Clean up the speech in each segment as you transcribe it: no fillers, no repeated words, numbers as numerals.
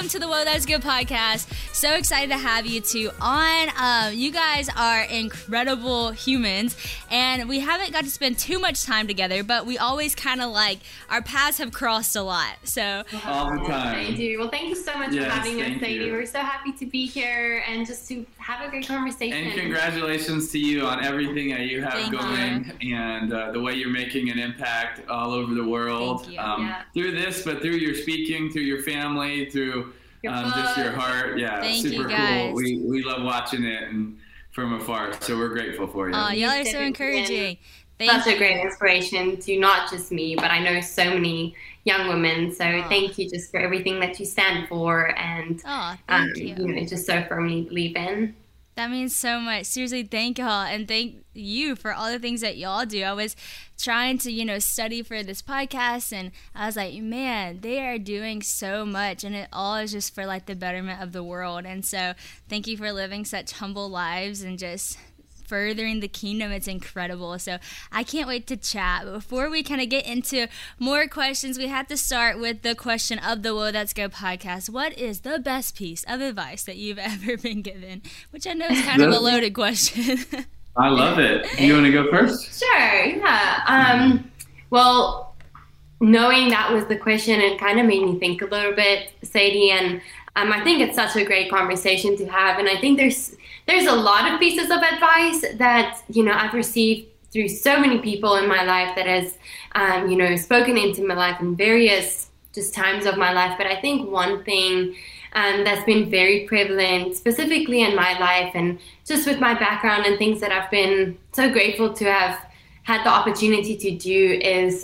welcome to the Whoa, That's Good podcast. So excited to have you two on. You guys are incredible humans, and we haven't got to spend too much time together, but we always kind of like, our paths have crossed a lot. So all the time. Thank you. Well, thank you so much for having us, Sadie. We're so happy to be here and just to have a great conversation. And congratulations to you on everything that you have going and the way you're making an impact all over the world. Thank you. Through this, but through your speaking, through your family, through just your heart. Yeah, Thank super you guys. cool. We love watching it and from afar, so we're grateful for you. Oh, y'all are so encouraging. Such a great inspiration to not just me, but I know so many young women. So thank you just for everything that you stand for and thank you. Just so firmly believe in. That means so much. Seriously, thank y'all, and thank you for all the things that y'all do. I was trying to, study for this podcast, and I was like, man, they are doing so much, and it all is just for, like, the betterment of the world. And so thank you for living such humble lives and just furthering the kingdom. It's incredible. So I can't wait to chat. But before we kind of get into more questions, we have to start with the question of the Whoa, That's Go podcast. What is the best piece of advice that you've ever been given? Which I know is kind of a loaded question. I love it. You want to go first? Sure, yeah. Well, knowing that was the question, it kind of made me think a little bit, Sadie, and I think it's such a great conversation to have. And I think there's a lot of pieces of advice that, I've received through so many people in my life that has, spoken into my life in various just times of my life. But I think one thing that's been very prevalent, specifically in my life and just with my background and things that I've been so grateful to have had the opportunity to do is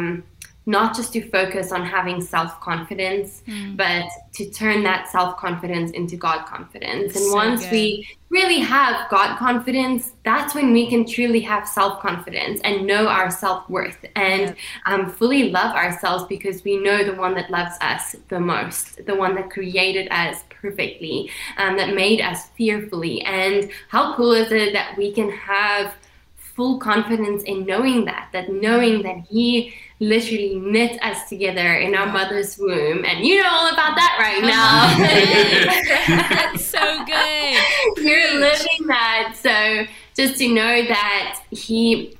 not just to focus on having self-confidence, but to turn that self-confidence into God-confidence. And once we really have God-confidence, that's when we can truly have self-confidence and know our self-worth and fully love ourselves, because we know the one that loves us the most, the one that created us perfectly, that made us fearfully. And how cool is it that we can have full confidence in knowing that he literally knit us together in our mother's womb, and you know all about that right now. That's so good. You're living that. So just to know that he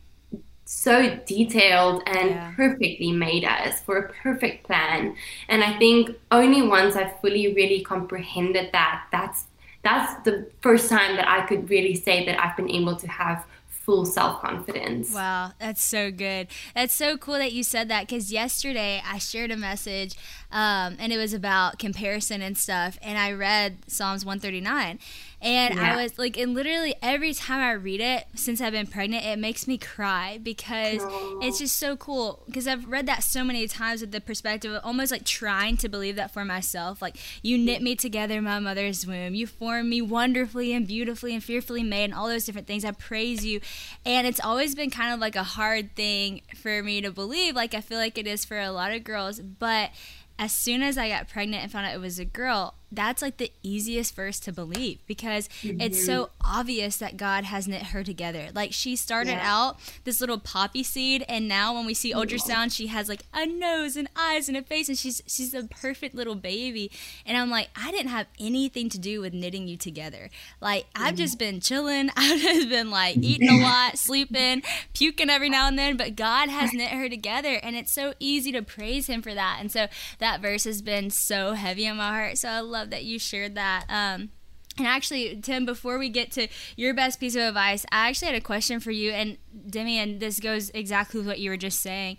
so detailed and perfectly made us for a perfect plan. And I think only once I fully really comprehended that's the first time that I could really say that I've been able to have full self-confidence. Wow, that's so good. That's so cool that you said that, because yesterday I shared a message and it was about comparison and stuff, and I read Psalms 139. And I was like, and literally every time I read it since I've been pregnant, it makes me cry, because it's just so cool. Because I've read that so many times with the perspective of almost like trying to believe that for myself. Like, you knit me together in my mother's womb. You formed me wonderfully and beautifully and fearfully made, and all those different things. I praise you. And it's always been kind of like a hard thing for me to believe. Like, I feel like it is for a lot of girls. But as soon as I got pregnant and found out it was a girl, that's like the easiest verse to believe, because it's so obvious that God has knit her together. Like, she started out this little poppy seed, and now when we see ultrasound, she has like a nose and eyes and a face, and she's a perfect little baby. And I'm like, I didn't have anything to do with knitting you together. Like, I've just been chilling. I've just been like eating a lot, sleeping, puking every now and then, but God has knit her together, and it's so easy to praise him for that. And so that verse has been so heavy on my heart. So I love that you shared that. And actually, Tim, before we get to your best piece of advice, I actually had a question for you. And Demi, and this goes exactly with what you were just saying.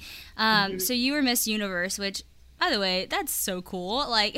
So you were Miss Universe, which, by the way, that's so cool. Like,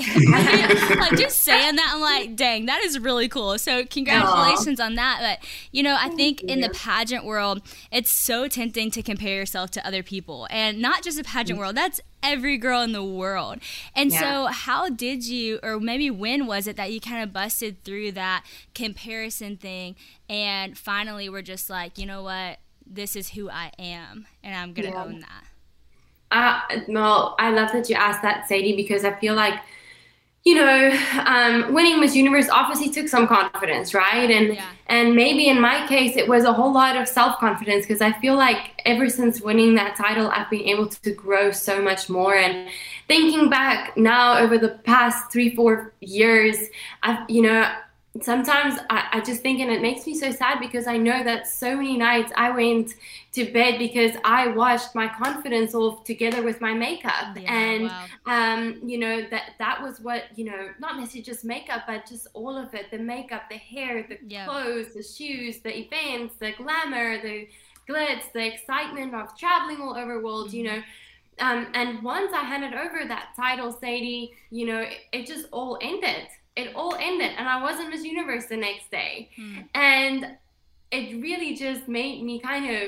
like just saying that, I'm like, dang, that is really cool. So congratulations on that. But, I think in the pageant world, it's so tempting to compare yourself to other people. And not just the pageant world, that's every girl in the world. And so how did you, or maybe when was it that you kind of busted through that comparison thing and finally were just like, you know what, this is who I am, and I'm going to own that? Well, I love that you asked that, Sadie, because I feel like winning Miss Universe obviously took some confidence, right? And maybe in my case, it was a whole lot of self-confidence, because I feel like ever since winning that title, I've been able to grow so much more. And thinking back now over the past 3-4 years, sometimes I just think, and it makes me so sad, because I know that so many nights I went to bed because I washed my confidence off together with my makeup. That was what, not necessarily just makeup, but just all of it, the makeup, the hair, the clothes, the shoes, the events, the glamour, the glitz, the excitement of traveling all over the world, and once I handed over that title, Sadie, it just all ended. It all ended, and I wasn't Miss Universe the next day. And it really just made me kind of,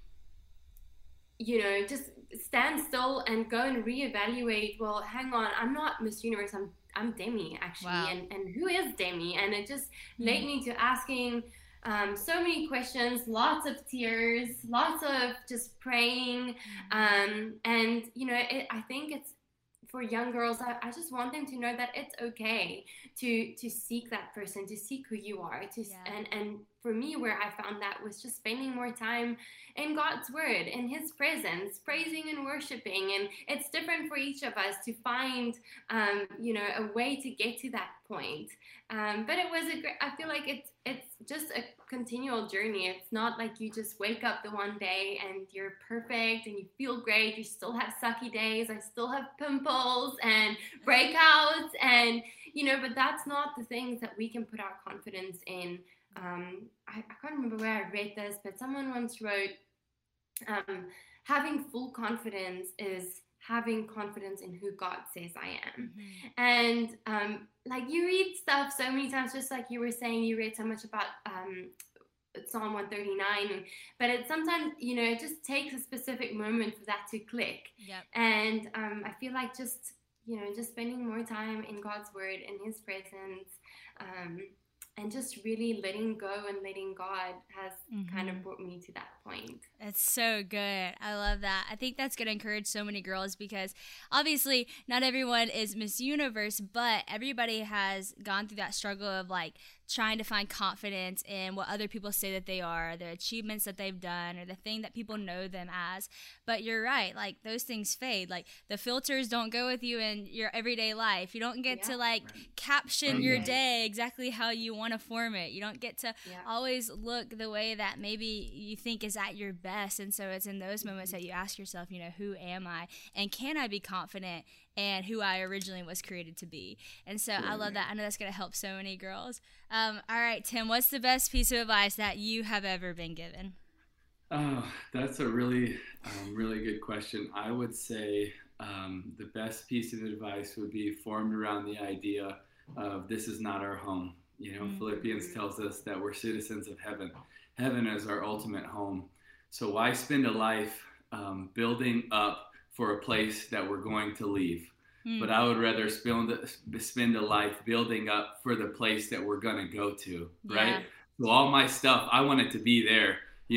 just stand still and go and reevaluate, well, hang on, I'm not Miss Universe, I'm Demi, actually. Wow. And who is Demi? And it just led me to asking so many questions, lots of tears, lots of just praying. I think it's, for young girls, I just want them to know that it's okay to seek that person, to seek who you are. And for me, where I found that was just spending more time in God's word, in his presence, praising and worshiping. And it's different for each of us to find, a way to get to that point. But it was I feel like it's just a continual journey. It's not like you just wake up the one day and you're perfect and you feel great. You still have sucky days. I still have pimples and breakouts, and but that's not the things that we can put our confidence in. I can't remember where I read this, but someone once wrote, having full confidence is having confidence in who God says I am. And you read stuff so many times, just like you were saying, you read so much about Psalm 139, but it sometimes, it just takes a specific moment for that to click. And I feel like just spending more time in God's word, in his presence, and just really letting go and letting God has kind of brought me to that point. That's so good. I love that. I think that's going to encourage so many girls, because obviously not everyone is Miss Universe, but everybody has gone through that struggle of trying to find confidence in what other people say that they are, the achievements that they've done, or the thing that people know them as. But you're right, those things fade. The filters don't go with you in your everyday life. You don't get to caption your day exactly how you want to form it. You don't get to always look the way that maybe you think is at your best. And so it's in those moments that you ask yourself, who am I? And can I be confident and who I originally was created to be? And so I love that. I know that's going to help so many girls. All right, Tim, what's the best piece of advice that you have ever been given? Oh, that's a really, really good question. I would say the best piece of advice would be formed around the idea of this is not our home. Philippians tells us that we're citizens of heaven. Heaven is our ultimate home. So why spend a life building up for a place that we're going to leave? But I would rather spend a life building up for the place that we're going to go to, right? So all my stuff, I want it to be there.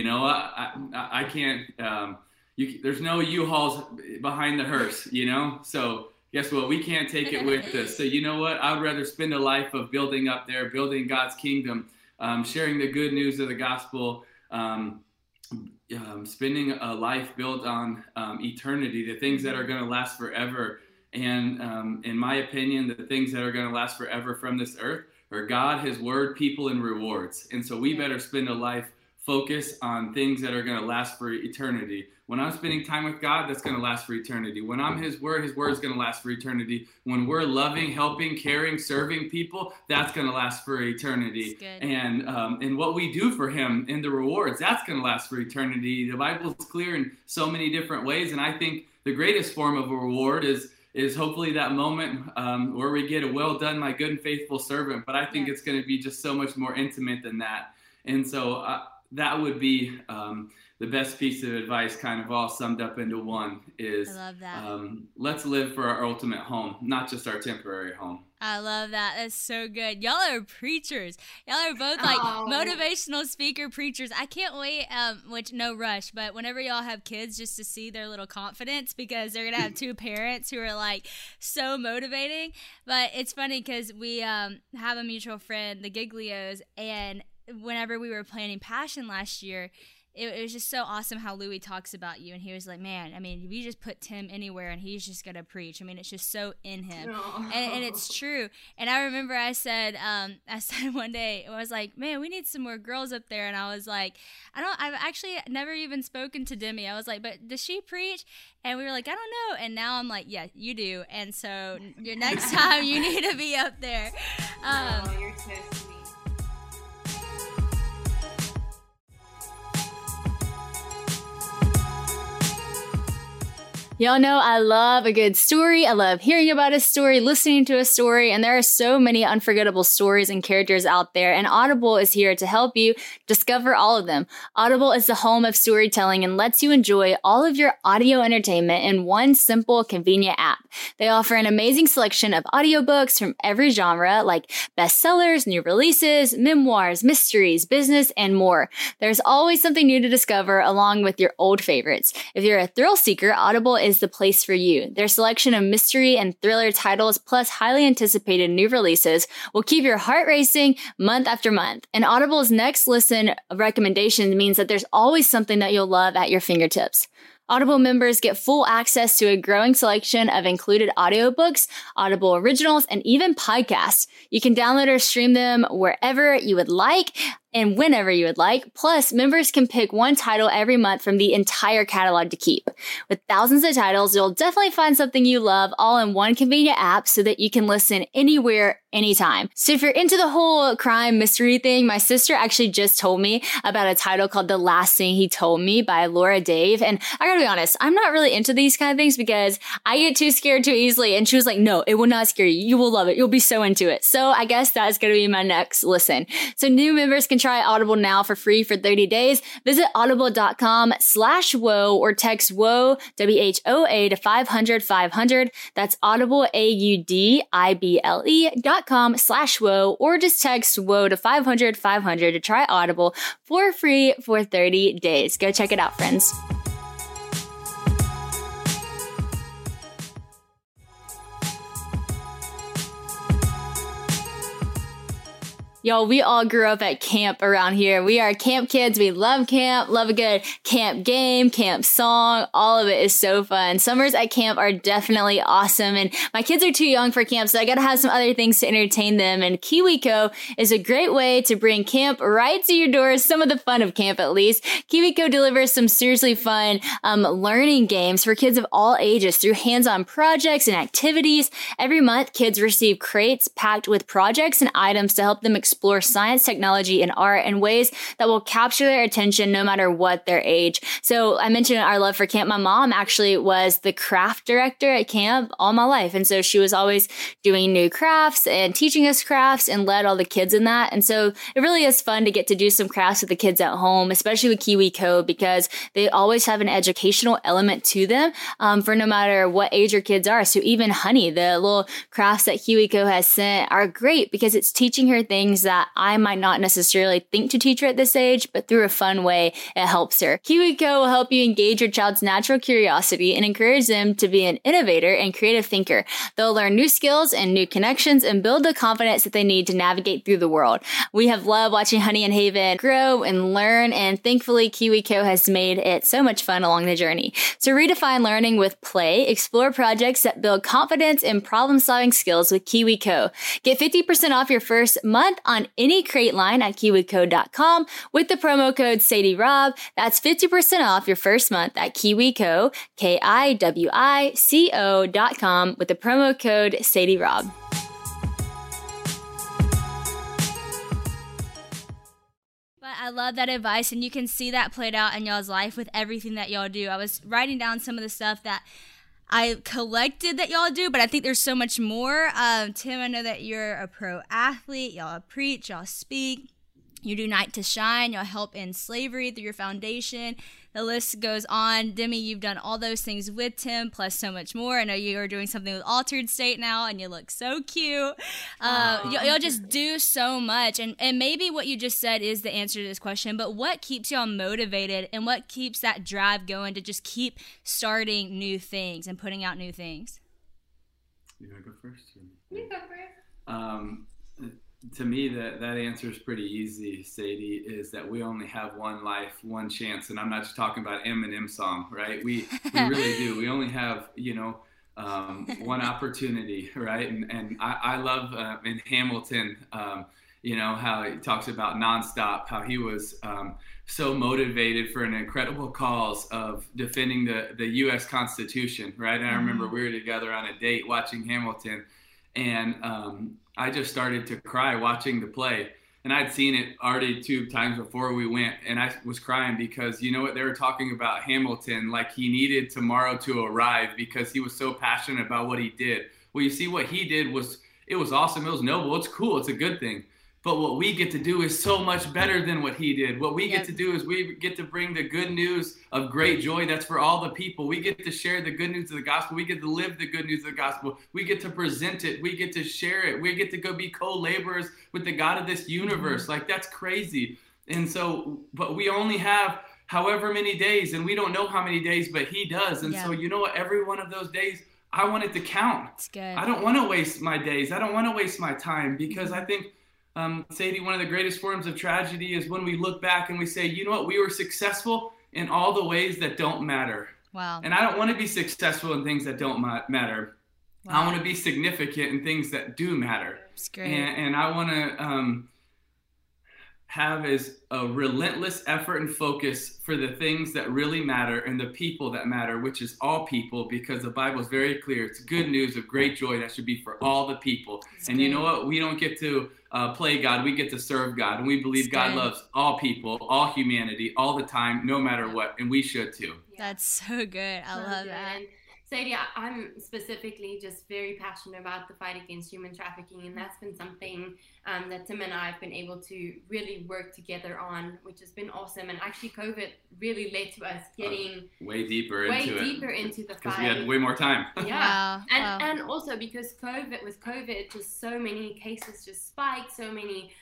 I can't, there's no U-Hauls behind the hearse, So guess what? We can't take it with us. So you know what? I would rather spend a life of building up there, building God's kingdom, sharing the good news of the gospel, spending a life built on eternity, the things that are going to last forever. And in my opinion, the things that are going to last forever from this earth are God, his word, people, and rewards. And so we better spend a life focused on things that are going to last for eternity. When I'm spending time with God, that's going to last for eternity. When I'm his word is going to last for eternity. When we're loving, helping, caring, serving people, that's going to last for eternity. And what we do for him in the rewards, that's going to last for eternity. The Bible is clear in so many different ways. And I think the greatest form of a reward is hopefully that moment where we get a well done, my good and faithful servant. But I think it's going to be just so much more intimate than that. And so that would be the best piece of advice, kind of all summed up into one, is I love that. Let's live for our ultimate home, not just our temporary home. I love that. That's so good. Y'all are preachers. Y'all are both like motivational speaker preachers. I can't wait, which no rush, but whenever y'all have kids, just to see their little confidence, because they're going to have two parents who are like so motivating. But it's funny because we have a mutual friend, the Giglios, and whenever we were planning Passion last year, it was just so awesome how Louis talks about you. And he was like, man, I mean, if you just put Tim anywhere and he's just going to preach. I mean, it's just so in him. And it's true. And I remember I said one day, I was like, man, we need some more girls up there. And I was like, I've actually never even spoken to Demi. I was like, but does she preach? And we were like, I don't know. And now I'm like, yeah, you do. And so your next time you need to be up there. You're so sweet. Y'all know I love a good story. I love hearing about a story, listening to a story, and there are so many unforgettable stories and characters out there, and Audible is here to help you discover all of them. Audible is the home of storytelling and lets you enjoy all of your audio entertainment in one simple, convenient app. They offer an amazing selection of audiobooks from every genre, like bestsellers, new releases, memoirs, mysteries, business, and more. There's always something new to discover along with your old favorites. If you're a thrill seeker, Audible is the place for you. Their selection of mystery and thriller titles plus highly anticipated new releases will keep your heart racing month after month. And Audible's next listen recommendation means that there's always something that you'll love at your fingertips. Audible members get full access to a growing selection of included audiobooks, Audible originals, and even podcasts. You can download or stream them wherever you would like and whenever you would like. Plus, members can pick one title every month from the entire catalog to keep. With thousands of titles, you'll definitely find something you love all in one convenient app so that you can listen anywhere, anytime. So if you're into the whole crime mystery thing, my sister actually just told me about a title called The Last Thing He Told Me by Laura Dave. And I gotta be honest, I'm not really into these kind of things because I get too scared too easily. And she was like, no, it will not scare you. You will love it. You'll be so into it. So I guess that's gonna be my next listen. So new members can try Audible now for free for 30 days. Visit audible.com/whoa or text whoa, WHOA to 500-500. That's audible, audible.com/whoa, or just text whoa to 500-500 to try Audible for free for 30 days. Go check it out, friends. Y'all, we all grew up at camp around here. We are camp kids. We love camp, love a good camp game, camp song. All of it is so fun. Summers at camp are definitely awesome. And my kids are too young for camp, so I got to have some other things to entertain them. And KiwiCo is a great way to bring camp right to your door. Some of the fun of camp, at least. KiwiCo delivers some seriously fun learning games for kids of all ages through hands-on projects and activities. Every month, kids receive crates packed with projects and items to help them explore science, technology, and art in ways that will capture their attention no matter what their age. So I mentioned our love for camp. My mom actually was the craft director at camp all my life. And so she was always doing new crafts and teaching us crafts and led all the kids in that. And so it really is fun to get to do some crafts with the kids at home, especially with KiwiCo, because they always have an educational element to them for no matter what age your kids are. So even Honey, the little crafts that KiwiCo has sent are great because it's teaching her things that I might not necessarily think to teach her at this age, but through a fun way, it helps her. KiwiCo will help you engage your child's natural curiosity and encourage them to be an innovator and creative thinker. They'll learn new skills and new connections and build the confidence that they need to navigate through the world. We have loved watching Honey and Haven grow and learn, and thankfully KiwiCo has made it so much fun along the journey. So redefine learning with play, explore projects that build confidence and problem-solving skills with KiwiCo. Get 50% off your first month on any crate line at KiwiCo.com with the promo code SadieRob. That's 50% off your first month at KiwiCo, KiwiCo.com with the promo code SadieRob. But I love that advice, and you can see that played out in y'all's life with everything that y'all do. I was writing down some of the stuff that I collected that y'all do, but I think there's so much more. Tim, I know that you're a pro athlete. Y'all preach, y'all speak. You do Night to Shine. You'll help end slavery through your foundation. The list goes on. Demi, you've done all those things with Tim, plus so much more. I know you are doing something with Altered State now, and you look so cute. You'll just do so much. And maybe what you just said is the answer to this question, but what keeps y'all motivated, and what keeps that drive going to just keep starting new things and putting out new things? You want to go first? You go first. To me, that answer is pretty easy, Sadie, is that we only have one life, one chance. And I'm not just talking about Eminem song, right? We really do. We only have, one opportunity, right? And I love in Hamilton, how he talks about nonstop, how he was so motivated for an incredible cause of defending the U.S. Constitution, right? And I remember we were together on a date watching Hamilton, and I just started to cry watching the play. And I'd seen it already 2 times before we went, and I was crying because, you know what, they were talking about Hamilton like he needed tomorrow to arrive because he was so passionate about what he did. Well, you see, what he did was awesome. It was noble. It's cool. It's a good thing. But what we get to do is so much better than what he did. What we get to do is we get to bring the good news of great joy that's for all the people. We get to share the good news of the gospel. We get to live the good news of the gospel. We get to present it. We get to share it. We get to go be co-laborers with the God of this universe. Like, that's crazy. And so, but we only have however many days, and we don't know how many days, but he does. And so, you know what? Every one of those days, I want it to count. It's good. I don't want to waste my days. I don't want to waste my time, because I think, Sadie, one of the greatest forms of tragedy is when we look back and we say, you know what, we were successful in all the ways that don't matter. Wow. And I don't want to be successful in things that don't matter. Wow. I want to be significant in things that do matter. That's great. And I want to have is a relentless effort and focus for the things that really matter and the people that matter, which is all people, because the Bible is very clear. It's good news of great joy that should be for all the people. That's and great. You know what? We don't get to play God. We get to serve God. And we believe God loves all people, all humanity, all the time, no matter what. And we should too. That's so good. I love that. And Sadie, I'm specifically just very passionate about the fight against human trafficking, and that's been something that Tim and I have been able to really work together on, which has been awesome. And actually, COVID really led to us getting way deeper into the fight, because we had way more time. Yeah, and also because with COVID, just so many cases just spiked, so many.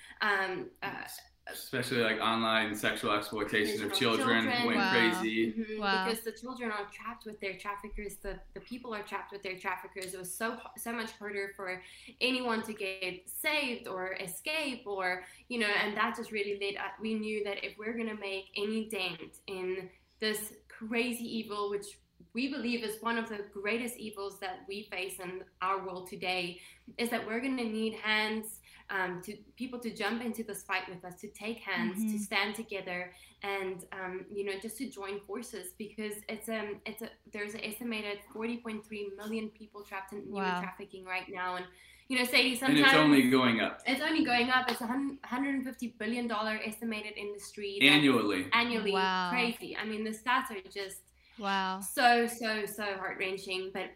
Especially like online sexual exploitation of children went crazy. Mm-hmm. Wow. Because the children are trapped with their traffickers, the people are trapped with their traffickers. It was so much harder for anyone to get saved or escape, or and that just really we knew that if we're gonna make any dent in this crazy evil, which we believe is one of the greatest evils that we face in our world today, is that we're gonna need hands. To people to jump into this fight with us, to take hands, to stand together, and just to join forces, because there's an estimated 40.3 million people trapped in human trafficking right now, and Sadie, sometimes and it's only going up. It's only going up. It's $150 billion estimated industry annually. Wow. Crazy. I mean, the stats are just so heart-wrenching, but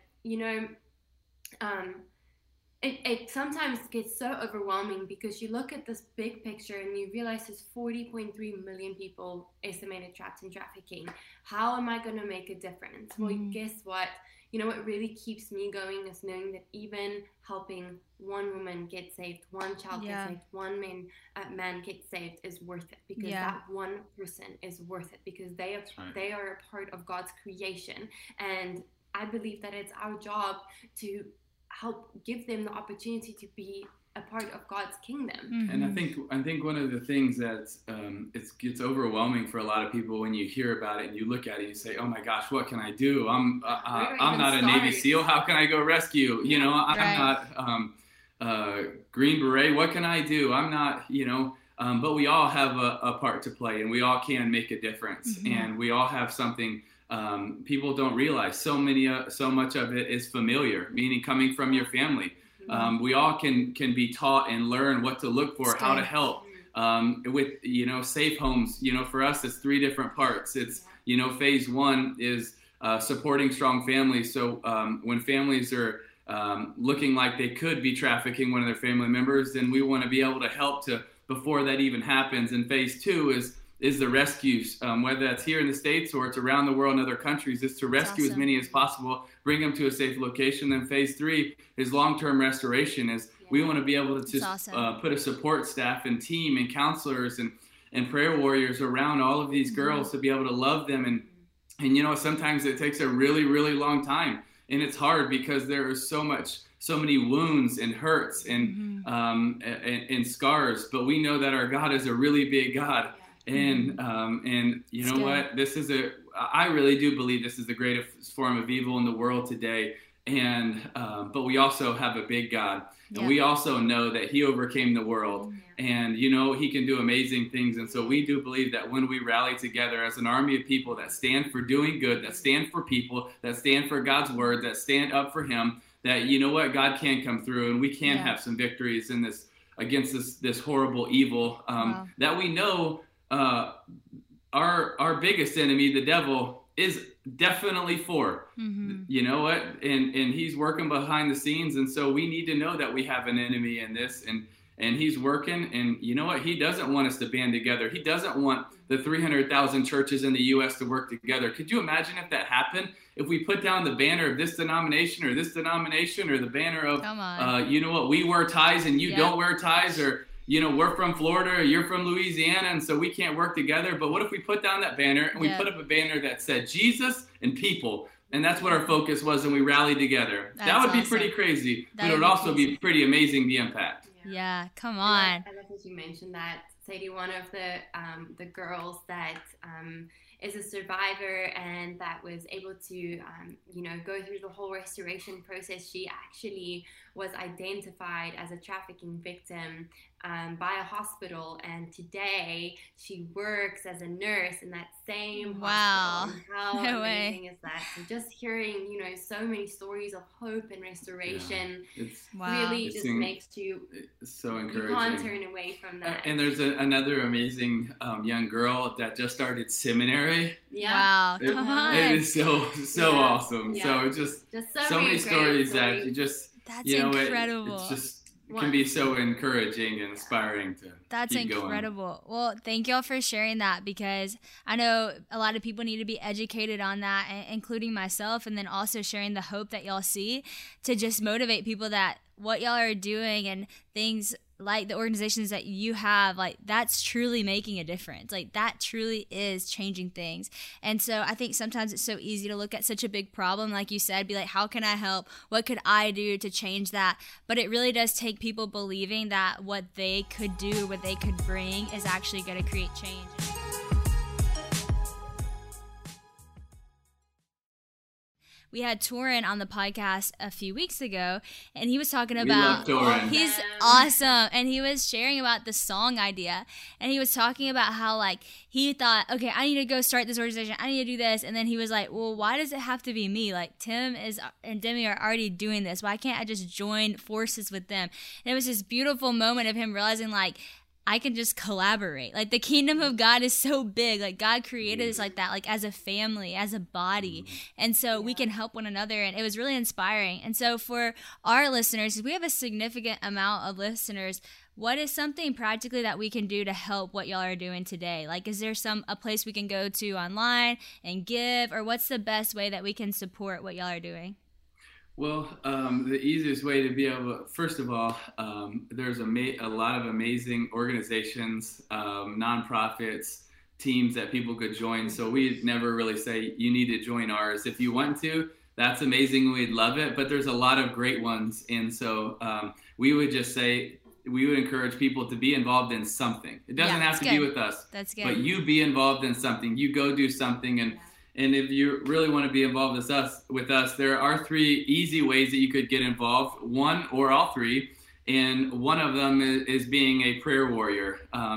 It sometimes gets so overwhelming, because you look at this big picture and you realize there's 40.3 million people estimated trapped in trafficking. How am I going to make a difference? Well, guess what? What really keeps me going is knowing that even helping one woman get saved, one child get saved, one man get saved is worth it, because that one person is worth it, because they are a part of God's creation. And I believe that it's our job to help give them the opportunity to be a part of God's kingdom. And I think one of the things that it gets overwhelming for a lot of people when you hear about it and you look at it and you say, oh my gosh, what can I do? I'm not a Navy SEAL. How can I go rescue? I'm not Green Beret. What can I do? I'm not, but we all have a part to play, and we all can make a difference. And we all have something people don't realize. So much of it is familiar, meaning coming from your family. We all can be taught and learn what to look for, how to help. With safe homes, for us, it's 3 different parts. It's phase 1 is supporting strong families. So when families are looking like they could be trafficking one of their family members, then we want to be able to help to before that even happens. And phase 2 is the rescues, whether that's here in the States or it's around the world in other countries, is to rescue as many as possible, bring them to a safe location. Then phase 3 is long-term restoration. We want to be able to just put a support staff and team and counselors and prayer warriors around all of these girls to be able to love them. And sometimes it takes a really, really long time. And it's hard because there is so many wounds and hurts and scars. But we know that our God is a really big God. And you know what? I really do believe this is the greatest form of evil in the world today. And but we also have a big God. And we also know that he overcame the world. And, he can do amazing things. And so we do believe that when we rally together as an army of people that stand for doing good, that stand for people, that stand for God's word, that stand up for him, that, God can come through and we can have some victories in this against this horrible evil that we know our biggest enemy, the devil, is definitely for. You know what? And he's working behind the scenes. And so we need to know that we have an enemy in this, and he's working. And you know what? He doesn't want us to band together. He doesn't want the 300,000 churches in the U.S. to work together. Could you imagine if that happened? If we put down the banner of this denomination or the banner of, we wear ties and you don't wear ties, or, we're from Florida, or you're from Louisiana, and so we can't work together. But what if we put down that banner and we put up a banner that said Jesus and people? And that's what our focus was, and we rallied together. That would be pretty crazy, but it would also be pretty amazing, the impact. Yeah, come on. I love that you mentioned that, Sadie. One of the girls that is a survivor and that was able to, go through the whole restoration process. She actually was identified as a trafficking victim by a hospital, and today she works as a nurse in that same hospital. How amazing is that? So just hearing, so many stories of hope and restoration really just makes you so encouraging. You can't turn away from that. And there's another amazing young girl that just started seminary. Wow, come on. It is so awesome. Yeah. So just so many stories that you just, that's incredible. It's just can be so encouraging and inspiring to That's keep incredible. Well, thank y'all for sharing that, because I know a lot of people need to be educated on that, including myself, and then also sharing the hope that y'all see to just motivate people that what y'all are doing and things like the organizations that you have, like that's truly making a difference. Like that truly is changing things. And so I think sometimes it's so easy to look at such a big problem, like you said, be like, how can I help? What could I do to change that? But it really does take people believing that what they could do, what they could bring is actually going to create change. We had Torin on the podcast a few weeks ago, and he was talking about, he's awesome, and he was sharing about the song idea, and he was talking about how, like, he thought, okay, I need to go start this organization, I need to do this, and then he was like, well, why does it have to be me? Like, Tim and Demi are already doing this. Why can't I just join forces with them? And it was this beautiful moment of him realizing, like, I can just collaborate. Like, the kingdom of God is so big. Like, God created us like that, like as a family, as a body. And so we can help one another. And it was really inspiring. And so for our listeners, we have a significant amount of listeners. What is something practically that we can do to help what y'all are doing today? Like, is there a place we can go to online and give? Or what's the best way that we can support what y'all are doing? Well, the easiest way to be able to, first of all, there's a lot of amazing organizations, nonprofits, teams that people could join. So we never really say you need to join ours. If you want to, that's amazing. We'd love it. But there's a lot of great ones. And so we would just say, we would encourage people to be involved in something. It doesn't have to be with us. That's good. But you be involved in something. You go do something. And if you really want to be involved with us, there are 3 easy ways that you could get involved, one or all 3. And one of them is being a prayer warrior.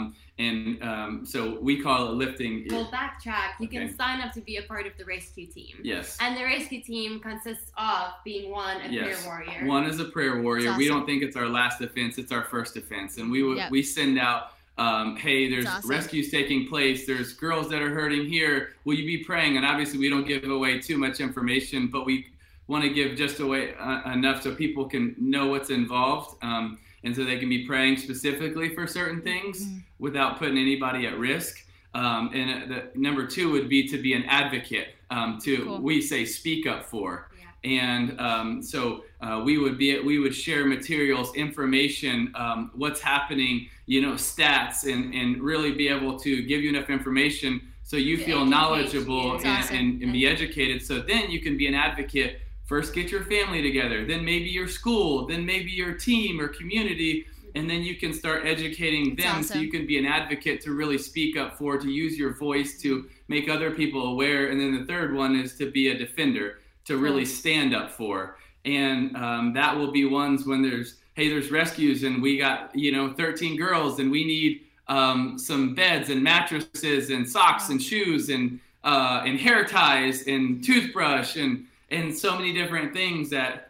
So we call it lifting. Well, backtrack. You can sign up to be a part of the rescue team. Yes. And the rescue team consists of being prayer warrior. One is a prayer warrior. Awesome. We don't think it's our last offense. It's our first offense. And we send out, hey, there's rescues taking place. There's girls that are hurting here. Will you be praying? And obviously we don't give away too much information, but we want to give just away enough so people can know what's involved. And And so they can be praying specifically for certain things without putting anybody at risk. And number 2 would be to be an advocate, we say speak up for. And so we would share materials, information, what's happening, stats, and really be able to give you enough information so you feel knowledgeable and be educated. So then you can be an advocate. First, get your family together, then maybe your school, then maybe your team or community, and then you can start educating them. So you can be an advocate to really speak up for, to use your voice to make other people aware. And then the third one is to be a defender, to really stand up for. And that will be ones when there's rescues and we got, 13 girls and we need some beds and mattresses and socks and shoes and hair ties and toothbrush and so many different things that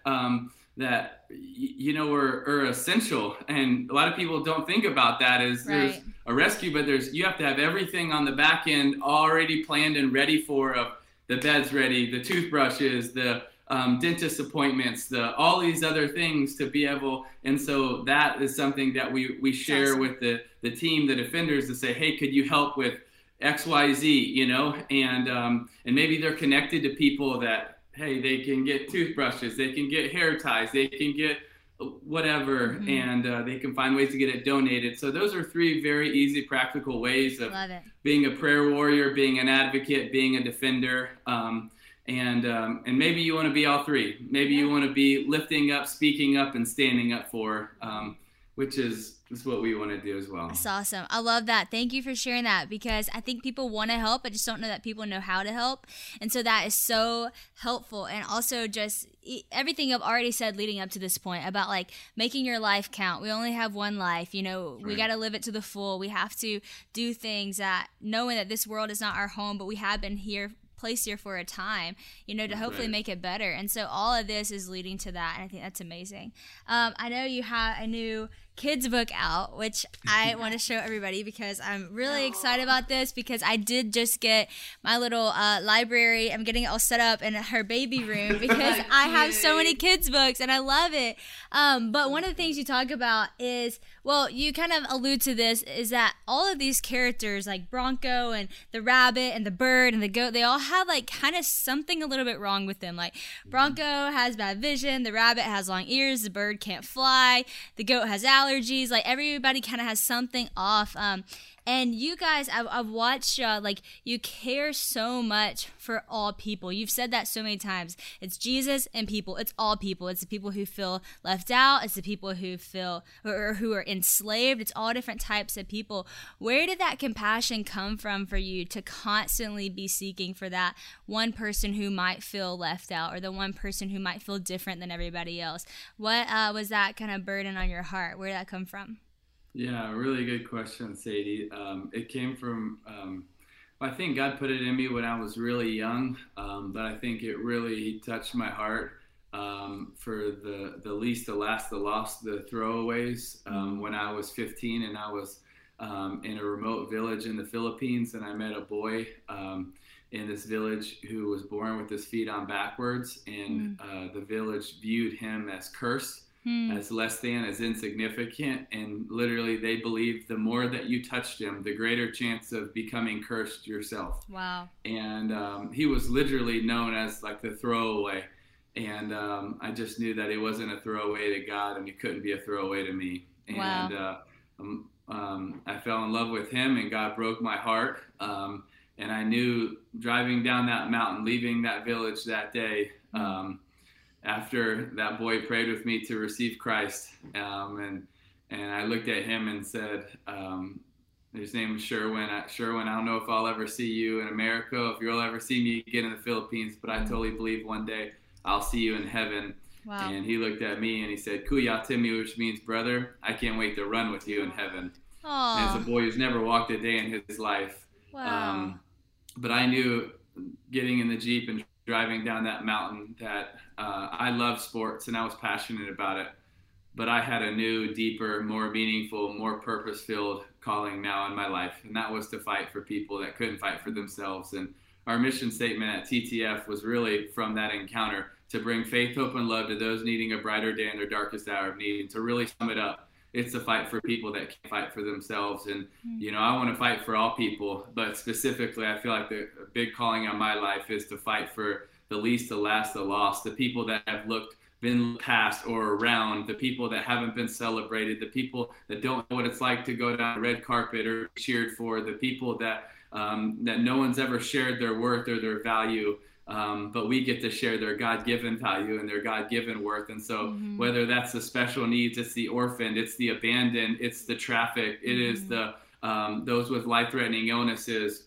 are essential. And a lot of people don't think about that as there's a rescue, but you have to have everything on the back end already planned and ready for the beds ready, the toothbrushes, the dentist appointments, all these other things to be able. And so that is something that we share with the team, the defenders, to say, hey, could you help with XYZ, and maybe they're connected to people that, hey, they can get toothbrushes, they can get hair ties, they can get whatever, and they can find ways to get it donated. So those are 3 very easy, practical ways of being a prayer warrior, being an advocate, being a defender. And maybe you want to be all 3. Maybe you want to be lifting up, speaking up, and standing up for, which is what we want to do as well. That's awesome. I love that. Thank you for sharing that, because I think people want to help. I just don't know that people know how to help. And so that is so helpful. And also just everything I've already said leading up to this point about like making your life count. We only have one life, we got to live it to the full. We have to do things that, knowing that this world is not our home, but we have been placed here for a time, to hopefully make it better. And so all of this is leading to that. And I think that's amazing. I know you have a new kids book out, which I want to show everybody because I'm really excited about this, because I did just get my little library. I'm getting it all set up in her baby room because I have so many kids books and I love it. But one of the things you talk about is, well, you kind of allude to this, is that all of these characters like Bronco and the rabbit and the bird and the goat, they all have like kind of something a little bit wrong with them. Like Bronco has bad vision, the rabbit has long ears, the bird can't fly, the goat has allergies. Like everybody kind of has something off. And you guys, I've watched, like, you care so much for all people. You've said that so many times. It's Jesus and people. It's all people. It's the people who feel left out. It's the people who feel, or who are enslaved. It's all different types of people. Where did that compassion come from for you to constantly be seeking for that one person who might feel left out, or the one person who might feel different than everybody else? What was that kind of burden on your heart? Where did that come from? Yeah, really good question, Sadie. It came from, I think God put it in me when I was really young, but I think it really touched my heart for the least, the last, the lost, the throwaways. When I was 15 and I was in a remote village in the Philippines, and I met a boy in this village who was born with his feet on backwards, and the village viewed him as cursed. As less than, as insignificant, and literally they believed the more that you touched him, the greater chance of becoming cursed yourself. Wow. And he was literally known as like the throwaway, and I just knew that he wasn't a throwaway to God, and he couldn't be a throwaway to me. And wow. I fell in love with him, and God broke my heart. And I knew driving down that mountain, leaving that village that day, after that boy prayed with me to receive Christ, and I looked at him and said, his name was Sherwin. Sherwin, I don't know if I'll ever see you in America, if you'll ever see me again in the Philippines, but I totally believe one day I'll see you in heaven. Wow. And he looked at me and he said, Kuya Timi, which means brother, I can't wait to run with you in heaven. Aww. And it's a boy who's never walked a day in his life. Wow. But I knew getting in the Jeep and driving down that mountain that I love sports and I was passionate about it, but I had a new, deeper, more meaningful, more purpose-filled calling now in my life, and that was to fight for people that couldn't fight for themselves. And our mission statement at TTF was really from that encounter, to bring faith, hope, and love to those needing a brighter day in their darkest hour of need. And to really sum it up, it's a fight for people that can't fight for themselves. And, I want to fight for all people, but specifically, I feel like the big calling on my life is to fight for the least, the last, the lost, the people that have been past or around, the people that haven't been celebrated, the people that don't know what it's like to go down a red carpet or cheered for, the people that no one's ever shared their worth or their value. But we get to share their God-given value and their God-given worth. And so whether that's the special needs, it's the orphaned, it's the abandoned, it's the trafficked, it is the those with life-threatening illnesses,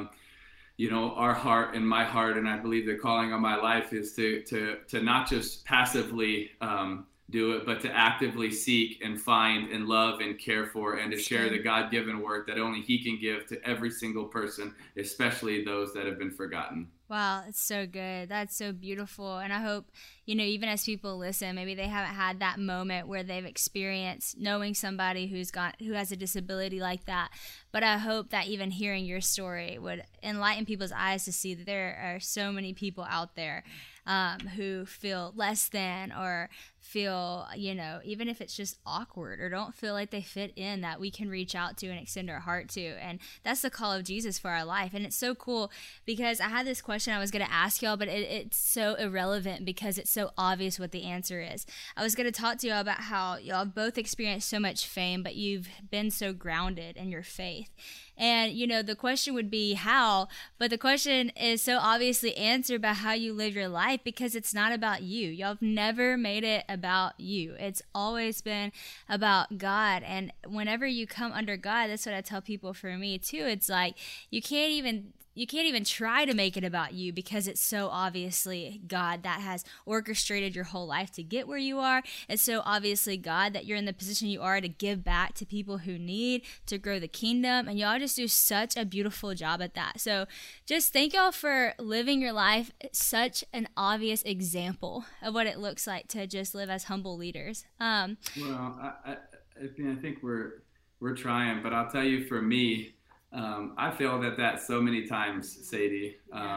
our heart and my heart, and I believe the calling on my life is to not just passively do it, but to actively seek and find and love and care for, and to share the God-given work that only He can give to every single person, especially those that have been forgotten. Wow, it's so good. That's so beautiful. And I hope, even as people listen, maybe they haven't had that moment where they've experienced knowing somebody who has a disability like that. But I hope that even hearing your story would enlighten people's eyes to see that there are so many people out there who feel less than, or feel, even if it's just awkward or don't feel like they fit in, that we can reach out to and extend our heart to. And that's the call of Jesus for our life. And it's so cool because I had this question I was going to ask y'all, but it's so irrelevant because it's so obvious what the answer is. I was going to talk to y'all about how y'all both experienced so much fame, but you've been so grounded in your faith. And, the question would be how, but the question is so obviously answered by how you live your life, because it's not about you. Y'all have never made it about you. It's always been about God. And whenever you come under God, that's what I tell people for me too. It's like, you can't even try to make it about you, because it's so obviously God that has orchestrated your whole life to get where you are. It's so obviously God that you're in the position you are to give back to people who need, to grow the kingdom. And y'all just do such a beautiful job at that. So just thank y'all for living your life, such an obvious example of what it looks like to just live as humble leaders. Well, I think we're trying, but I'll tell you, for me, I failed at that so many times, Sadie.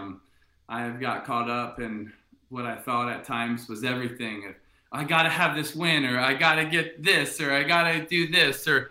I have got caught up in what I thought at times was everything. I got to have this win, or I got to get this, or I got to do this, or,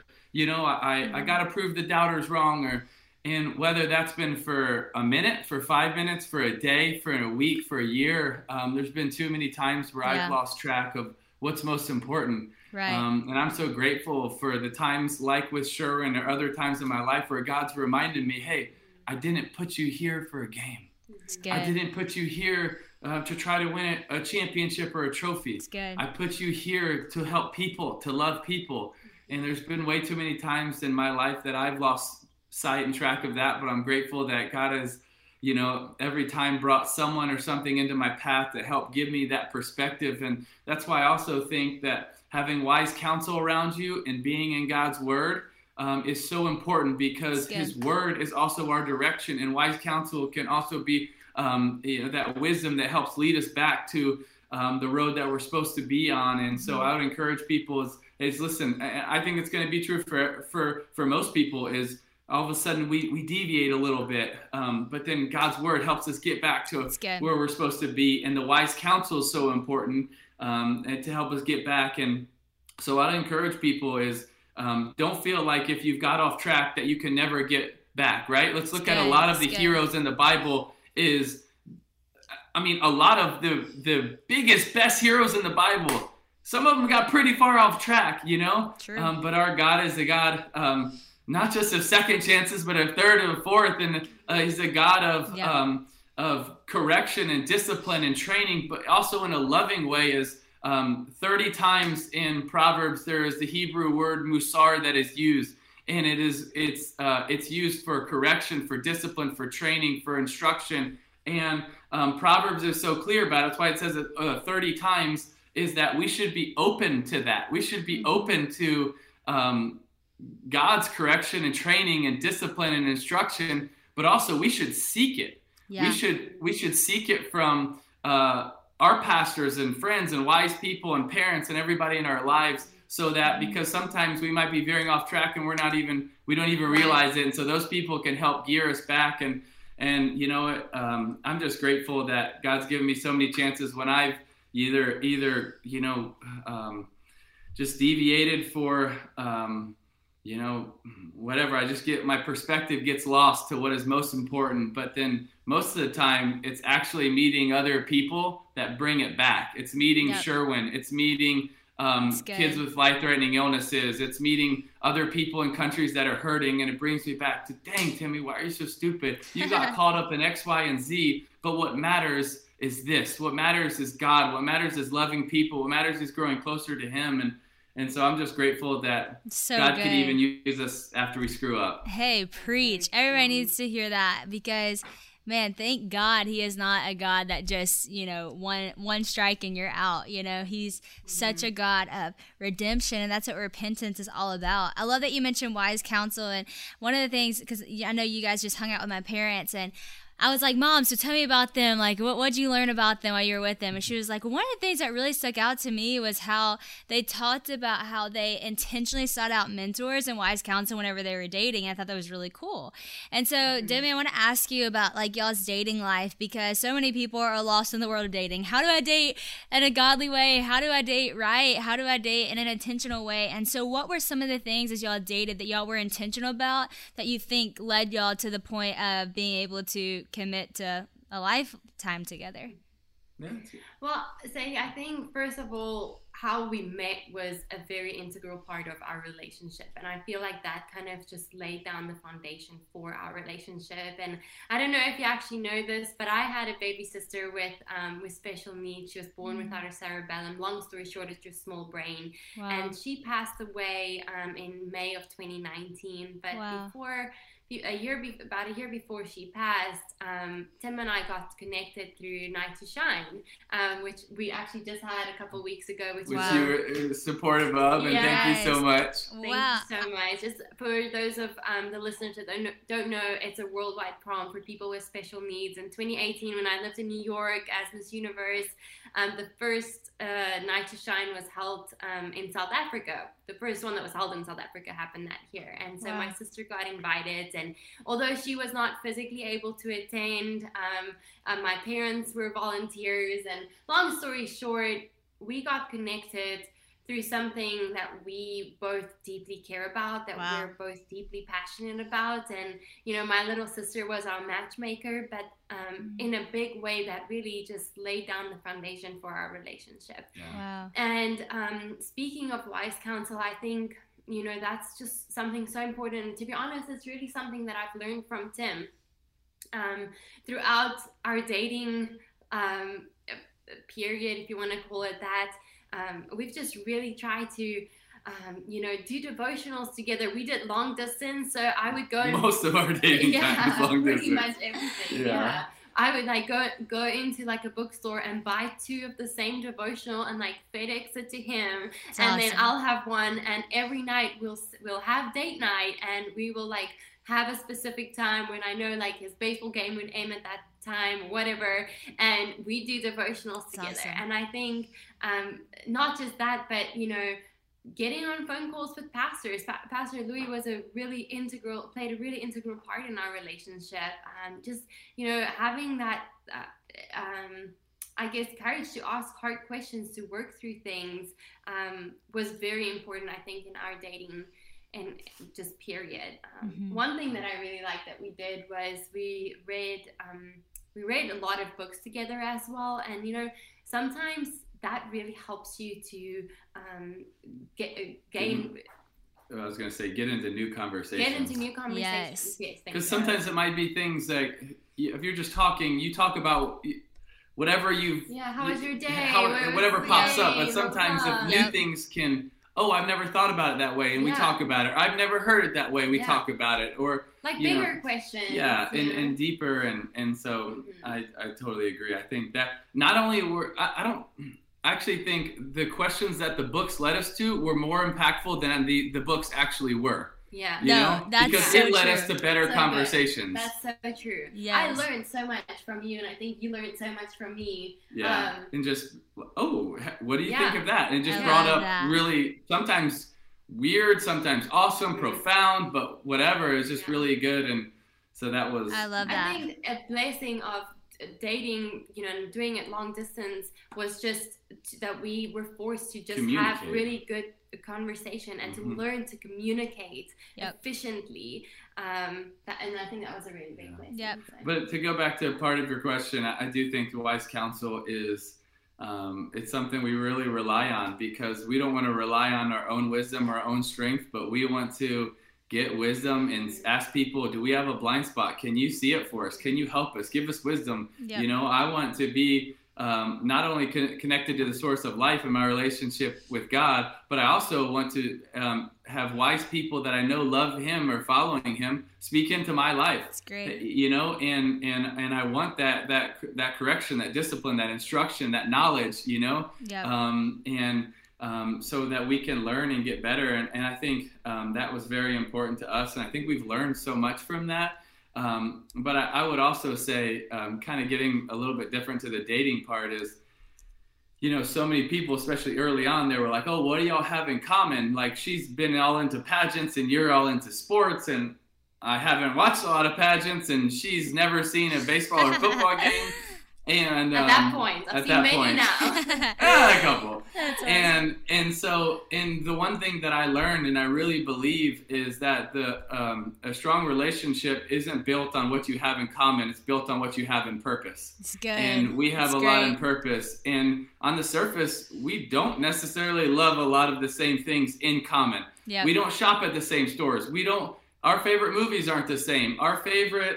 I got to prove the doubters wrong. And whether that's been for a minute, for 5 minutes, for a day, for a week, for a year, there's been too many times where I've lost track of what's most important. Right. And I'm so grateful for the times like with Sherwin or other times in my life where God's reminded me, hey, I didn't put you here for a game. It's good. I didn't put you here to try to win a championship or a trophy. It's good. I put you here to help people, to love people. And there's been way too many times in my life that I've lost sight and track of that, but I'm grateful that God has, every time brought someone or something into my path to help give me that perspective. And that's why I also think that having wise counsel around you and being in God's word is so important, because His word is also our direction, and wise counsel can also be that wisdom that helps lead us back to the road that we're supposed to be on. And so I would encourage people is listen, I think it's going to be true for most people, is all of a sudden we deviate a little bit, but then God's word helps us get back to where we're supposed to be. And the wise counsel is so important and to help us get back. And so what I encourage people is don't feel like if you've got off track that you can never get back, right? Let's look at a lot of the heroes in the Bible. A lot of the biggest, best heroes in the Bible, some of them got pretty far off track, True. But our God is a God not just of second chances, but a third and a fourth. And He's a God of correction and discipline and training, but also in a loving way. Is 30 times in Proverbs there is the Hebrew word musar that is used, and it's used for correction, for discipline, for training, for instruction. And Proverbs is so clear about it. That's why it says it 30 times, is that we should be open to that. We should be open to God's correction and training and discipline and instruction, but also we should seek it. Yeah. We should seek it from our pastors and friends and wise people and parents and everybody in our lives, so that, because sometimes we might be veering off track and we don't even realize it. And so those people can help gear us back. And I'm just grateful that God's given me so many chances when I've either just deviated for, whatever. I just my perspective gets lost to what is most important. But then most of the time, it's actually meeting other people that bring it back. It's meeting Sherwin. It's meeting kids with life-threatening illnesses. It's meeting other people in countries that are hurting, and it brings me back to, dang, Timmy, why are you so stupid? You got caught up in X, Y, and Z, but what matters is this. What matters is God. What matters is loving people. What matters is growing closer to Him. And so I'm just grateful that God could even use us after we screw up. Hey, preach. Everybody needs to hear that, because man, thank God He is not a God that just, one strike and you're out. He's such a God of redemption, and that's what repentance is all about. I love that you mentioned wise counsel, and one of the things, because I know you guys just hung out with my parents, and I was like, Mom, so tell me about them. Like, what'd you learn about them while you were with them? And she was like, well, one of the things that really stuck out to me was how they talked about how they intentionally sought out mentors and wise counsel whenever they were dating. I thought that was really cool. And so, Demi, I want to ask you about like y'all's dating life, because so many people are lost in the world of dating. How do I date in a godly way? How do I date right? How do I date in an intentional way? And so what were some of the things as y'all dated that y'all were intentional about that you think led y'all to the point of being able to commit to a lifetime together? Well, Sadie, I think first of all, how we met was a very integral part of our relationship, and I feel like that kind of just laid down the foundation for our relationship. And I don't know if you actually know this, but I had a baby sister with special needs. She was born without a cerebellum. Long story short, it's just small brain. Wow. And she passed away in May of 2019. But about a year before she passed, Tim and I got connected through Night to Shine, which we actually just had a couple weeks ago. Which you were supportive of, and thank you so much. Thank you so much. Just for those of the listeners that don't know, it's a worldwide prom for people with special needs. In 2018, when I lived in New York as Miss Universe, the first Night to Shine was held in South Africa. The first one that was held in South Africa happened that year. And so my sister got invited, and although she was not physically able to attend, my parents were volunteers, and long story short, we got connected through something that we both deeply care about, that we're both deeply passionate about. And, my little sister was our matchmaker, but in a big way that really just laid down the foundation for our relationship. Yeah. Wow. And speaking of wise counsel, I think, that's just something so important. And to be honest, it's really something that I've learned from Tim. Throughout our dating period, if you want to call it that, we've just really tried to, do devotionals together. We did long distance, so I would go. Most of our dating time is long distance. Pretty much everything. Yeah. I would go into like a bookstore and buy 2 of the same devotional and like FedEx it to him. That's and awesome. Then I'll have one, and every night we'll have date night, and we will like have a specific time when I know like his baseball game would aim at that time or whatever, and we do devotionals together. Awesome. And I think not just that, but getting on phone calls with pastors. Pastor Louis was played a really integral part in our relationship. Just having that I guess courage to ask hard questions, to work through things, was very important, I think, in our dating and just period. One thing that I really liked that we did was we read a lot of books together as well, and sometimes that really helps you to gain. I was going to say, get into new conversations. Yes. Because sometimes it might be things like, if you're just talking, you talk about whatever how was your day? Whatever pops up. But sometimes if new things can, I've never thought about it that way, and we talk about it. I've never heard it that way, we talk about it. Or like bigger questions. Yeah, and deeper. And so I totally agree. I think that not only I don't actually think the questions that the books led us to were more impactful than the books actually were. Yeah. That's because so it led true. us to better conversations. That's so true. Yes. I learned so much from you, and I think you learned so much from me. Yeah. And just, what do you think of that? And it just brought up really sometimes weird, sometimes awesome, profound, but whatever. It was just really good. And so that was. I love that. I think a blessing of dating, and doing it long distance was just that we were forced to just have really good conversation and to learn to communicate efficiently. And I think that was a really big place. Yep. But to go back to part of your question, I do think the wise counsel is it's something we really rely on, because we don't want to rely on our own wisdom, our own strength, but we want to get wisdom and ask people, do we have a blind spot? Can you see it for us? Can you help us? Give us wisdom. Yep. I want to be not only connected to the source of life in my relationship with God, but I also want to have wise people that I know love Him or following Him speak into my life. That's great. And I want that correction, that discipline, that instruction, that knowledge. Yep. So that we can learn and get better. And I think that was very important to us. And I think we've learned so much from that. But I would also say, kind of getting a little bit different to the dating part is, so many people, especially early on, they were like, oh, what do y'all have in common? Like, she's been all into pageants and you're all into sports. And I haven't watched a lot of pageants and she's never seen a baseball or football game. And at that point, I've seen many now. A couple. That's awesome. And the one thing that I learned and I really believe is that a strong relationship isn't built on what you have in common. It's built on what you have in purpose. It's good. And we have a lot in purpose. And on the surface, we don't necessarily love a lot of the same things in common. Yep. We don't shop at the same stores. Our favorite movies aren't the same. Our favorite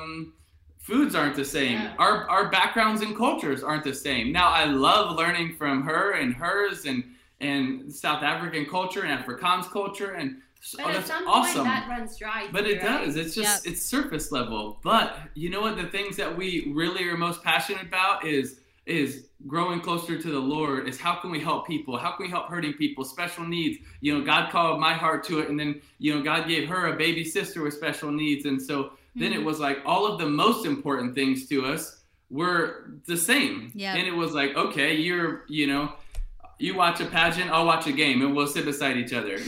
foods aren't the same. Yeah. Our backgrounds and cultures aren't the same. Now, I love learning from her and hers and South African culture and Afrikaans culture, and that's awesome. That runs dry. But it does. It's just it's surface level. But you know what? The things that we really are most passionate about is growing closer to the Lord. Is how can we help people? How can we help hurting people, special needs? God called my heart to it, and then God gave her a baby sister with special needs, and so. Then it was like all of the most important things to us were the same. Yep. And it was like, okay, you watch a pageant, I'll watch a game, and we'll sit beside each other,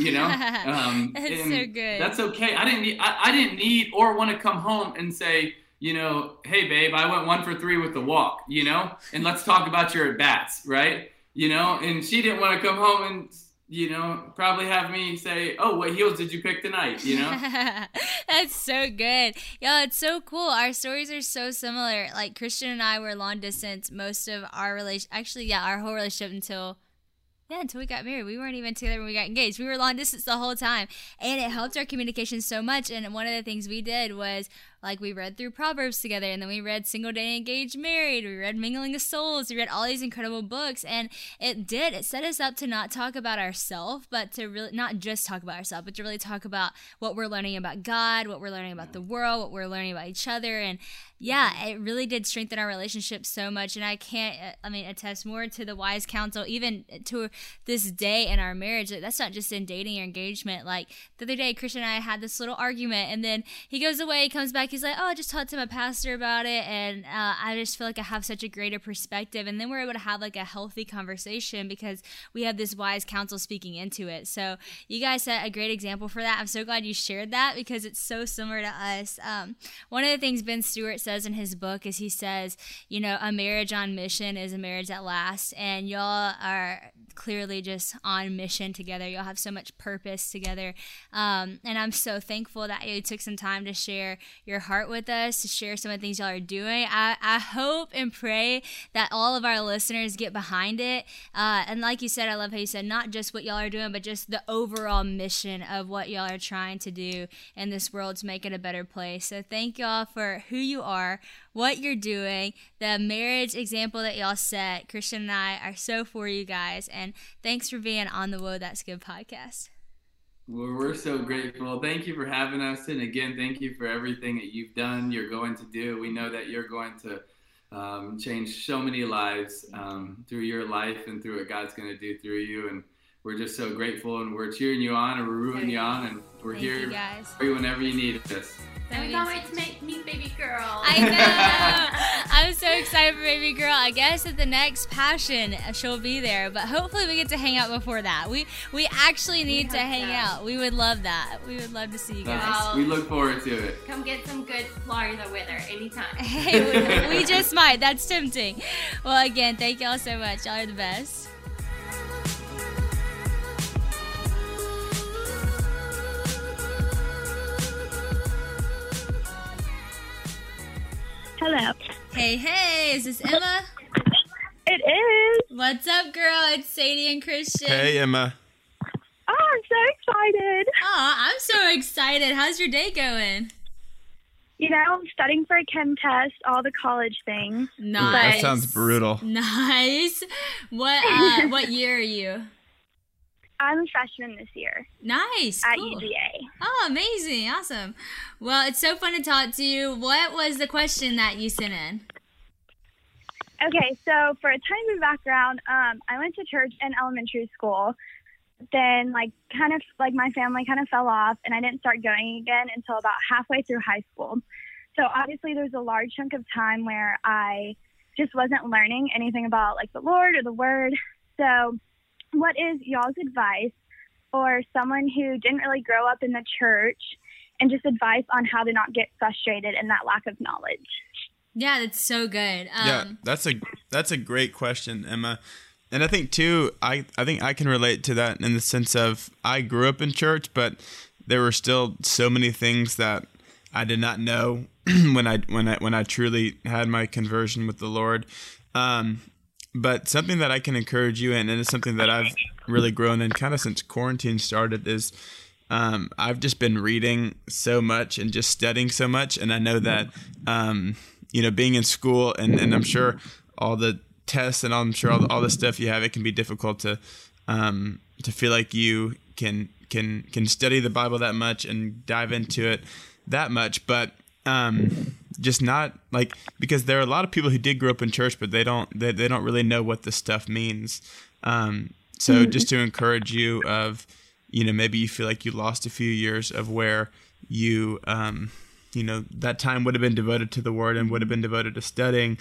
That's so good. That's okay. I didn't need or want to come home and say, hey, babe, I went 1 for 3 with the walk, and let's talk about your at-bats, right? And she didn't want to come home and probably have me say, oh, what heels did you pick tonight, That's so good. Yeah, it's so cool. Our stories are so similar. Like, Christian and I were long distance most of our our whole relationship until we got married. We weren't even together when we got engaged. We were long distance the whole time. And it helped our communication so much. And one of the things we did was, like, we read through Proverbs together, and then we read Single Day Engaged Married. We read Mingling of Souls. We read all these incredible books. And it set us up to not talk about ourselves, but to really not just talk about ourselves, but to really talk about what we're learning about God, what we're learning about the world, what we're learning about each other. And yeah, it really did strengthen our relationship so much. And I can't, attest more to the wise counsel, even to this day in our marriage. That's not just in dating or engagement. Like, the other day, Christian and I had this little argument, and then he goes away, he comes back, he's like, oh, I just talked to my pastor about it, and I just feel like I have such a greater perspective. And then we're able to have like a healthy conversation because we have this wise counsel speaking into it. So you guys set a great example for that. I'm so glad you shared that because it's so similar to us. One of the things Ben Stewart says in his book is he says, a marriage on mission is a marriage that lasts, and y'all are clearly just on mission together. Y'all have so much purpose together. And I'm so thankful that you took some time to share your heart with us, to share some of the things y'all are doing. I hope and pray that all of our listeners get behind it. And like you said, I love how you said not just what y'all are doing, but just the overall mission of what y'all are trying to do in this world to make it a better place. So thank y'all for who you are, what you're doing, the marriage example that y'all set. Christian and I are so for you guys, and thanks for being on the Whoa, That's Good podcast. Well, we're so grateful. Thank you for having us, and again, thank you for everything that you've done, you're going to do. We know that you're going to change so many lives through your life and through what God's going to do through you, and we're just so grateful, and we're cheering you on, and we're rooting you on, and we're here for you whenever you need us. And we can't wait to meet baby girl. I know. I'm so excited for baby girl. I guess at the next Passion, she'll be there. But hopefully we get to hang out before that. We actually need to hang out. We would love that. We would love to see you guys. We look forward to it. Come get some good Florida weather anytime. Hey, we just might. That's tempting. Well, again, thank y'all so much. Y'all are the best. Hello. Hey, is this Emma? It is. What's up, girl? It's Sadie and Christian. Hey, Emma. Oh, I'm so excited. Oh, I'm so excited. How's your day going? You know, I'm studying for a chem test, all the college things. Nice. That sounds brutal. Nice. What year are you? I'm a freshman this year. Nice. At Cool. UVA. Oh, amazing. Awesome. Well, it's so fun to talk to you. What was the question that you sent in? Okay, so for a tiny bit of background, I went to church in elementary school. Then, my family kind of fell off, and I didn't start going again until about halfway through high school. So, obviously, there's a large chunk of time where I just wasn't learning anything about, the Lord or the Word. So, what is y'all's advice for someone who didn't really grow up in the church, and just advice on how to not get frustrated in that lack of knowledge? Yeah, that's so good. Yeah, that's a great question, Emma. And I think too, I think I can relate to that in the sense of I grew up in church, but there were still so many things that I did not know when I truly had my conversion with the Lord. But something that I can encourage you in, and it's something that I've really grown in kind of since quarantine started, is I've just been reading so much and just studying so much. And I know that, being in school and I'm sure all the tests and I'm sure all the stuff you have, it can be difficult to feel like you can study the Bible that much and dive into it that much. But just not because there are a lot of people who did grow up in church, but they don't really know what this stuff means. So just to encourage you of, maybe you feel like you lost a few years of where you, that time would have been devoted to the Word and would have been devoted to studying.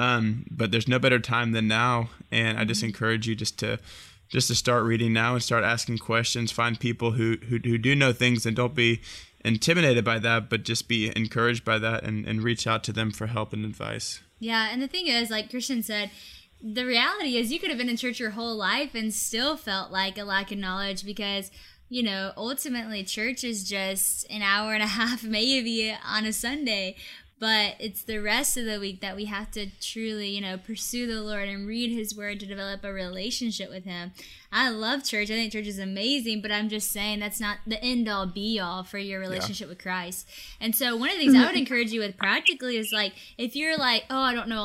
But there's no better time than now. And I just encourage you just to start reading now and start asking questions. Find people who do know things, and don't be intimidated by that, but just be encouraged by that and reach out to them for help and advice. Yeah, and the thing is, like Christian said, the reality is you could have been in church your whole life and still felt like a lack of knowledge because, ultimately church is just an hour and a half maybe on a Sunday. But it's the rest of the week that we have to truly, pursue the Lord and read His Word to develop a relationship with Him. I love church. I think church is amazing, but I'm just saying that's not the end-all, be-all for your relationship with Christ. And so one of the things I would encourage you with practically is, if you're like, oh, I don't know all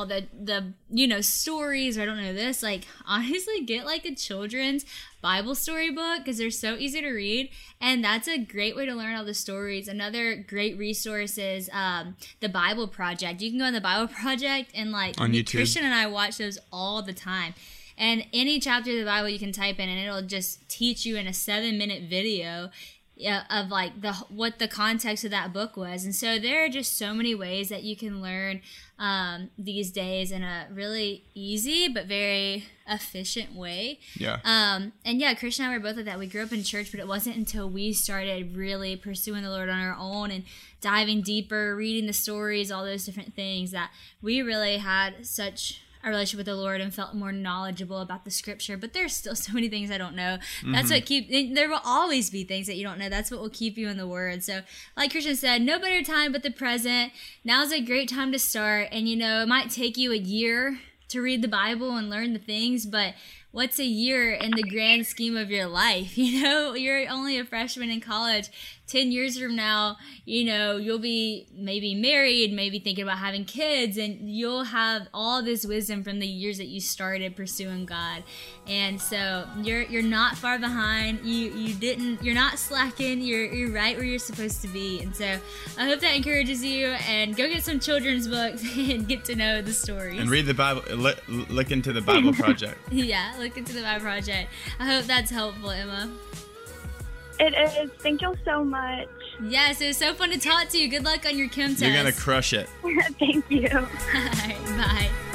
the stories, or I don't know this, honestly get, a children's Bible story book because they're so easy to read, and that's a great way to learn all the stories. Another great resource is the Bible Project. You can go on the Bible Project and on YouTube. Christian and I watch those all the time. And any chapter of the Bible you can type in, and it'll just teach you in a 7-minute video of what the context of that book was. And so there are just so many ways that you can learn these days in a really easy but very efficient way. Yeah. And yeah, Christian and I were both like that. We grew up in church, but it wasn't until we started really pursuing the Lord on our own and diving deeper, reading the stories, all those different things, that we really had such a relationship with the Lord and felt more knowledgeable about the Scripture. But there's still so many things I don't know. That's what there will always be things that you don't know. That's what will keep you in the Word. So like Christian said, no better time but the present. Now's a great time to start. And it might take you a year to read the Bible and learn the things, but what's a year in the grand scheme of your life? You're only a freshman in college. 10 years from now, you'll be maybe married, maybe thinking about having kids, and you'll have all this wisdom from the years that you started pursuing God. And so you're not far behind. You're not slacking. You're right where you're supposed to be. And so I hope that encourages you, and go get some children's books and get to know the stories. And read the Bible, look into the Bible Project. Yeah, look into the Bible Project. I hope that's helpful, Emma. It is. Thank you so much. Yes, it was so fun to talk to you. Good luck on your chem test. You're going to crush it. Thank you. All right, bye.